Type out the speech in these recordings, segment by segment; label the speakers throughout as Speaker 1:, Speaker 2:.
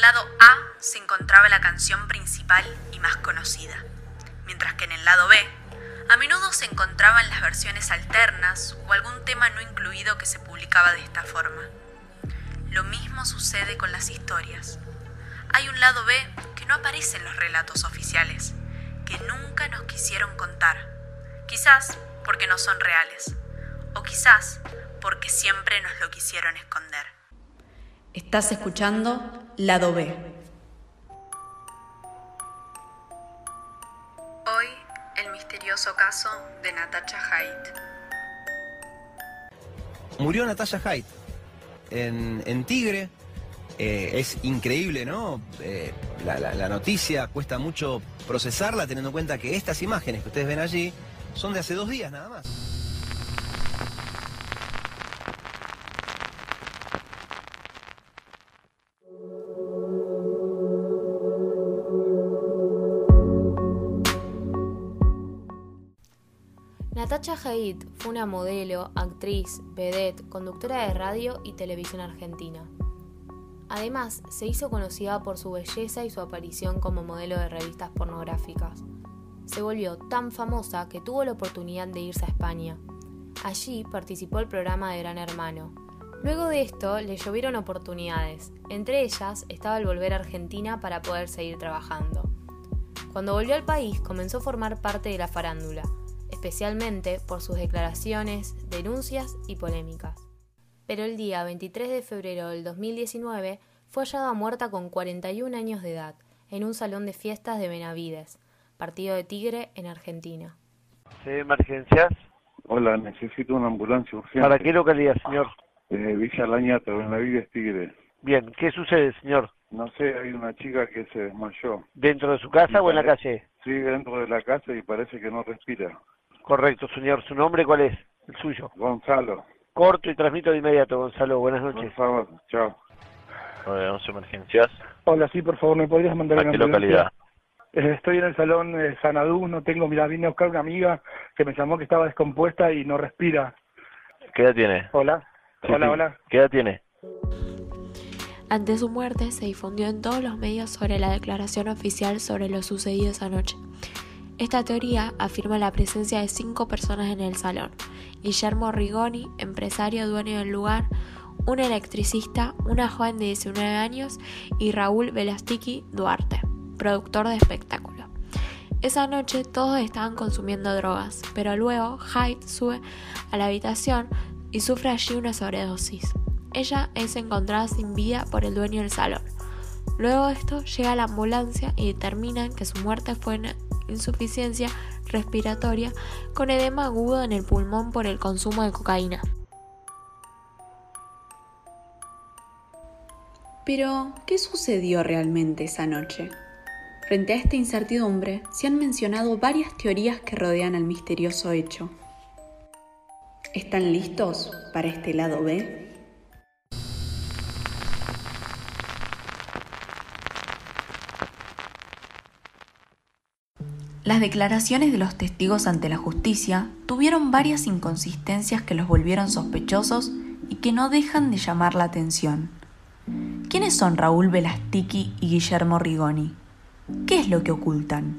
Speaker 1: lado A se encontraba la canción principal y más conocida, mientras que en el lado B a menudo se encontraban las versiones alternas o algún tema no incluido que se publicaba de esta forma. Lo mismo sucede con las historias. Hay un lado B que no aparece en los relatos oficiales, que nunca nos quisieron contar, quizás porque no son reales, o quizás porque siempre nos lo quisieron esconder.
Speaker 2: Estás escuchando Lado B.
Speaker 1: Hoy, el misterioso caso de Natasha Haidt.
Speaker 3: Murió Natasha Haidt en Tigre. Es increíble, ¿no? La noticia cuesta mucho procesarla, teniendo en cuenta que estas imágenes que ustedes ven allí son de hace 2 días nada más.
Speaker 4: Natasha Haidt fue una modelo, actriz, vedette, conductora de radio y televisión argentina. Además, se hizo conocida por su belleza y su aparición como modelo de revistas pornográficas. Se volvió tan famosa que tuvo la oportunidad de irse a España. Allí participó del programa de Gran Hermano. Luego de esto, le llovieron oportunidades. Entre ellas estaba el volver a Argentina para poder seguir trabajando. Cuando volvió al país, comenzó a formar parte de la farándula, especialmente por sus declaraciones, denuncias y polémicas. Pero el día 23 de febrero del 2019 fue hallada muerta con 41 años de edad en un salón de fiestas de Benavides, partido de Tigre, en Argentina.
Speaker 5: ¿Sí, emergencias?
Speaker 6: Hola, necesito una ambulancia urgente.
Speaker 5: ¿Para qué localidad, señor?
Speaker 6: Villa Lañata, Benavides, Tigre.
Speaker 5: Bien, ¿qué sucede, señor?
Speaker 6: No sé, hay una chica que se desmayó.
Speaker 5: ¿Dentro de su casa o en la calle?
Speaker 6: Sí, dentro de la casa y parece que no respira.
Speaker 5: Correcto, señor. ¿Su nombre cuál es? El suyo.
Speaker 6: Gonzalo.
Speaker 5: Corto y transmito de inmediato, Gonzalo. Buenas noches.
Speaker 6: Por favor, chao.
Speaker 7: 911 emergencias.
Speaker 8: Hola, sí, por favor, ¿me podrías mandar
Speaker 7: ¿A qué localidad?
Speaker 8: Estoy en el salón Sanadú, no tengo, mira, vine a buscar una amiga que me llamó que estaba descompuesta y no respira.
Speaker 7: ¿Qué edad tiene?
Speaker 8: Hola,
Speaker 7: Sí,
Speaker 8: hola,
Speaker 7: sí.
Speaker 8: hola.
Speaker 7: ¿Qué edad tiene?
Speaker 9: Ante su muerte se difundió en todos los medios sobre la declaración oficial sobre lo sucedido esa noche. Esta teoría afirma la presencia de 5 personas en el salón: Guillermo Rigoni, empresario dueño del lugar, un electricista, una joven de 19 años y Raúl Velastiqui Duarte, productor de espectáculo. Esa noche todos estaban consumiendo drogas, pero luego Haidt sube a la habitación y sufre allí una sobredosis. Ella es encontrada sin vida por el dueño del salón. Luego de esto llega la ambulancia y determinan que su muerte fue una insuficiencia respiratoria con edema agudo en el pulmón por el consumo de cocaína.
Speaker 2: Pero, ¿qué sucedió realmente esa noche? Frente a esta incertidumbre, se han mencionado varias teorías que rodean al misterioso hecho. ¿Están listos para este lado B? Las declaraciones de los testigos ante la justicia tuvieron varias inconsistencias que los volvieron sospechosos y que no dejan de llamar la atención. ¿Quiénes son Raúl Velastiqui y Guillermo Rigoni? ¿Qué es lo que ocultan?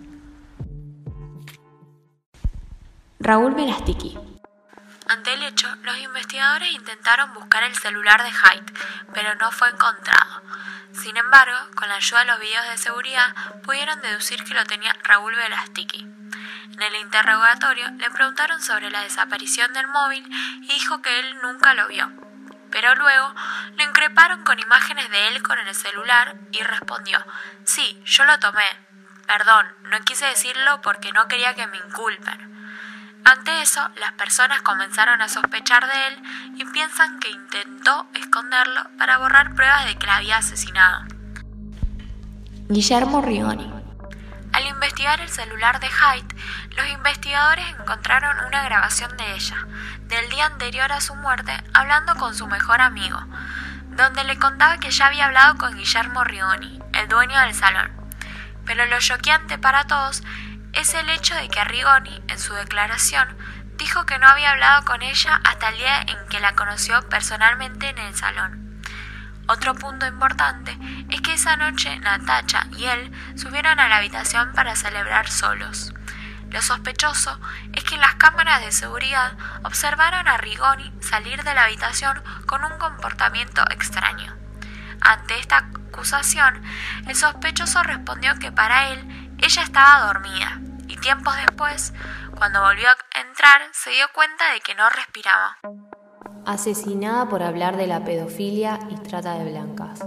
Speaker 9: Raúl Velastiqui.
Speaker 4: Ante el hecho, los investigadores intentaron buscar el celular de Haidt, pero no fue encontrado. Sin embargo, con la ayuda de los videos de seguridad, pudieron deducir que lo tenía Raúl Velastiqui. En el interrogatorio le preguntaron sobre la desaparición del móvil y dijo que él nunca lo vio. Pero luego lo increparon con imágenes de él con el celular y respondió: "Sí, yo lo tomé. Perdón, no quise decirlo porque no quería que me inculpen". Ante eso, las personas comenzaron a sospechar de él y piensan que intentó esconderlo para borrar pruebas de que la había asesinado.
Speaker 9: Guillermo Rigoni.
Speaker 4: Al investigar el celular de Haidt, los investigadores encontraron una grabación de ella, del día anterior a su muerte, hablando con su mejor amigo, donde le contaba que ya había hablado con Guillermo Rigoni, el dueño del salón. Pero lo choqueante para todos es el hecho de que Rigoni, en su declaración, dijo que no había hablado con ella hasta el día en que la conoció personalmente en el salón.
Speaker 9: Otro punto importante es que esa noche Natacha y él subieron a la habitación para celebrar solos. Lo sospechoso es que en las cámaras de seguridad observaron a Rigoni salir de la habitación con un comportamiento extraño. Ante esta acusación, el sospechoso respondió que para él ella estaba dormida y tiempos después, cuando volvió a entrar, se dio cuenta de que no respiraba.
Speaker 4: Asesinada por hablar de la pedofilia y trata de blancas.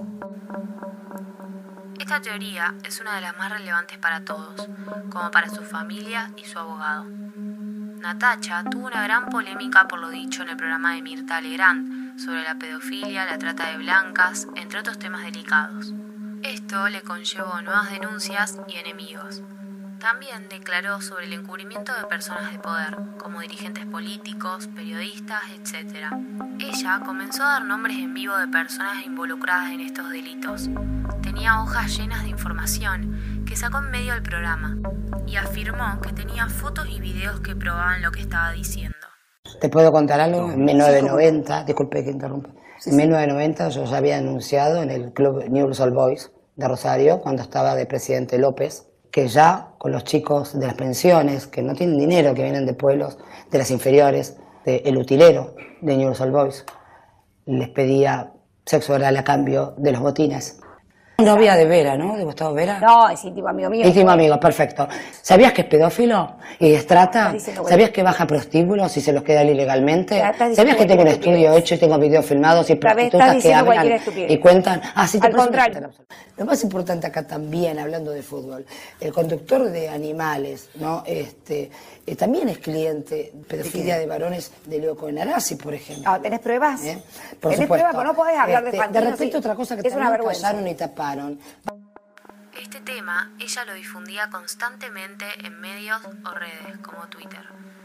Speaker 1: Esta teoría es una de las más relevantes para todos, como para su familia y su abogado. Natacha tuvo una gran polémica por lo dicho en el programa de Mirta Legrand sobre la pedofilia, la trata de blancas, entre otros temas delicados. Esto le conllevó nuevas denuncias y enemigos. También declaró sobre el encubrimiento de personas de poder, como dirigentes políticos, periodistas, etc. Ella comenzó a dar nombres en vivo de personas involucradas en estos delitos. Tenía hojas llenas de información que sacó en medio del programa y afirmó que tenía fotos y videos que probaban lo que estaba diciendo.
Speaker 10: ¿Te puedo contar algo? En 1990, disculpe que interrumpa, en 1990 yo ya había anunciado en el club Newell's Old Boys de Rosario, cuando estaba de presidente López, que ya con los chicos de las pensiones, que no tienen dinero, que vienen de pueblos, de las inferiores, del utilero de Newell's Old Boys, les pedía sexo oral a cambio de los botines. Novia de Vera, ¿no? De Gustavo Vera.
Speaker 11: No, es íntimo amigo mío.
Speaker 10: Íntimo amigo, perfecto. ¿Sabías que es pedófilo y destrata? ¿Sabías que baja prostíbulos y se los queda ilegalmente? ¿Sabías que tengo un estudio hecho y tengo videos filmados y prostitutas que hablan y cuentan? Ah, sí, te puedo contar. Lo más importante acá también, hablando de fútbol, el conductor de Animales, ¿no? También es cliente de pedofilia de varones de Leo Coenarasi, por ejemplo.
Speaker 11: Ah, ¿tenés pruebas?
Speaker 10: Por
Speaker 11: ¿Tenés
Speaker 10: supuesto.
Speaker 11: pruebas? Pues no podés hablar de Fantino.
Speaker 10: De repente otra cosa que
Speaker 11: es una
Speaker 10: también
Speaker 11: vergüenza.
Speaker 10: callaron y taparon.
Speaker 1: Este tema ella lo difundía constantemente en medios o redes como Twitter.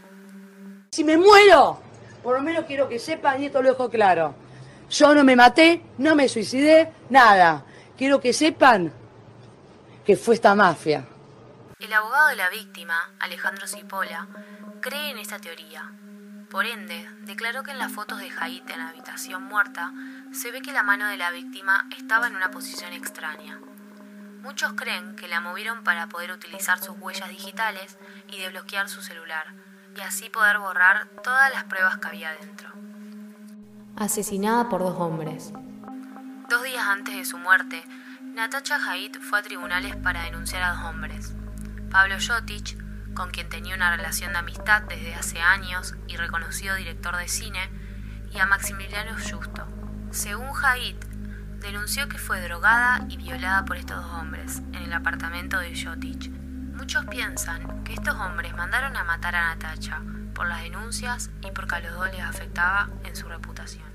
Speaker 12: Si me muero, por lo menos quiero que sepan, y esto lo dejo claro, yo no me maté, no me suicidé, nada. Quiero que sepan que fue esta mafia.
Speaker 1: El abogado de la víctima, Alejandro Cipolla, cree en esta teoría. Por ende, declaró que en las fotos de Haidt en la habitación muerta se ve que la mano de la víctima estaba en una posición extraña. Muchos creen que la movieron para poder utilizar sus huellas digitales y desbloquear su celular, y así poder borrar todas las pruebas que había dentro.
Speaker 4: Asesinada por 2 hombres.
Speaker 1: 2 días antes de su muerte, Natacha Haidt fue a tribunales para denunciar a 2 hombres. Pablo Jotic, con quien tenía una relación de amistad desde hace años y reconocido director de cine, y a Maximiliano Justo. Según Haidt, denunció que fue drogada y violada por estos 2 hombres en el apartamento de Jotic. Muchos piensan que estos hombres mandaron a matar a Natacha por las denuncias y porque a los 2 les afectaba en su reputación.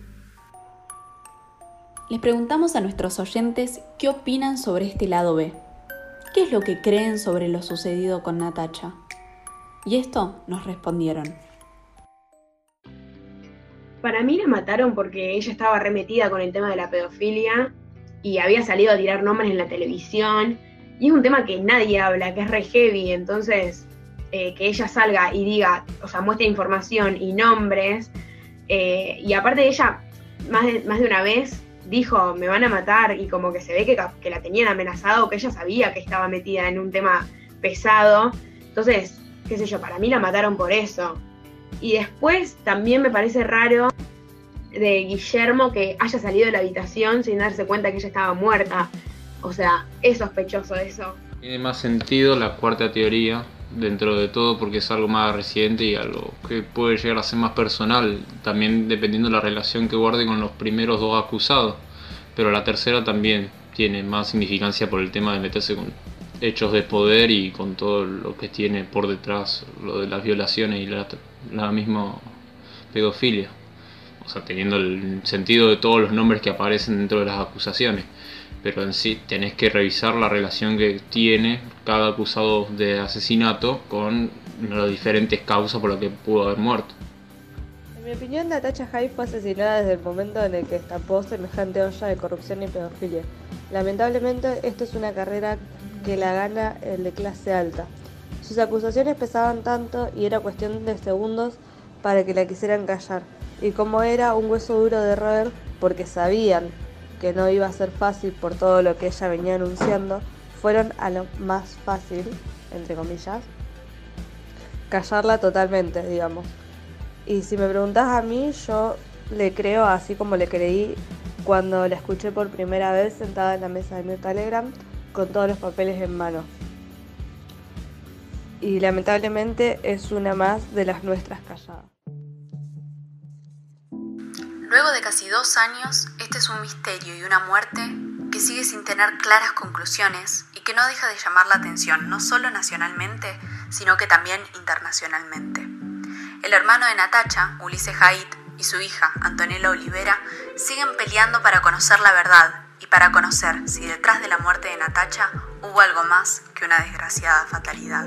Speaker 2: Les preguntamos a nuestros oyentes qué opinan sobre este lado B. ¿Qué es lo que creen sobre lo sucedido con Natacha? Y esto nos respondieron.
Speaker 13: Para mí la mataron porque ella estaba remetida con el tema de la pedofilia y había salido a tirar nombres en la televisión. Y es un tema que nadie habla, que es re heavy. Entonces, que ella salga y diga, o sea, muestre información y nombres. Y aparte ella, más de una vez, dijo, me van a matar, y como que se ve que la tenían amenazado, que ella sabía que estaba metida en un tema pesado. Entonces, qué sé yo, para mí la mataron por eso. Y después también me parece raro de Guillermo que haya salido de la habitación sin darse cuenta que ella estaba muerta. O sea, es sospechoso eso.
Speaker 14: Tiene más sentido la cuarta teoría, dentro de todo, porque es algo más reciente y algo que puede llegar a ser más personal, también dependiendo de la relación que guarde con los primeros 2 acusados. Pero la tercera también tiene más significancia por el tema de meterse con hechos de poder y con todo lo que tiene por detrás, lo de las violaciones y la misma pedofilia. O sea, teniendo el sentido de todos los nombres que aparecen dentro de las acusaciones. Pero en sí tenés que revisar la relación que tiene cada acusado de asesinato con las diferentes causas por las que pudo haber muerto.
Speaker 15: En mi opinión, Natacha Haidt fue asesinada desde el momento en el que destapó semejante olla de corrupción y pedofilia. Lamentablemente, esto es una carrera que la gana el de clase alta. Sus acusaciones pesaban tanto y era cuestión de segundos para que la quisieran callar. Y como era un hueso duro de roer, porque sabían que no iba a ser fácil por todo lo que ella venía anunciando, fueron a lo más fácil, entre comillas, callarla totalmente, digamos. Y si me preguntás a mí, yo le creo así como le creí cuando la escuché por primera vez sentada en la mesa de mi Telegram con todos los papeles en mano. Y lamentablemente es una más de las nuestras calladas.
Speaker 2: Luego de casi 2 años, este es un misterio y una muerte que sigue sin tener claras conclusiones y que no deja de llamar la atención, no solo nacionalmente, sino que también internacionalmente. El hermano de Natacha, Ulises Haidt, y su hija, Antonella Olivera, siguen peleando para conocer la verdad y para conocer si detrás de la muerte de Natacha hubo algo más que una desgraciada fatalidad.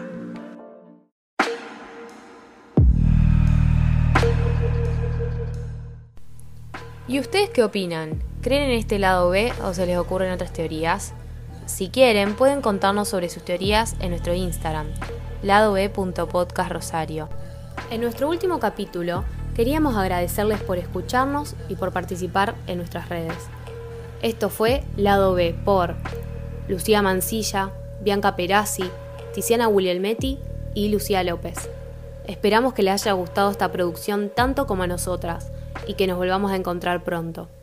Speaker 4: ¿Y ustedes qué opinan? ¿Creen en este lado B o se les ocurren otras teorías? Si quieren, pueden contarnos sobre sus teorías en nuestro Instagram, ladob.podcastrosario. En nuestro último capítulo, queríamos agradecerles por escucharnos y por participar en nuestras redes. Esto fue Lado B por Lucía Mancilla, Bianca Perazzi, Tiziana Guglielmetti y Lucía López. Esperamos que les haya gustado esta producción tanto como a nosotras y que nos volvamos a encontrar pronto.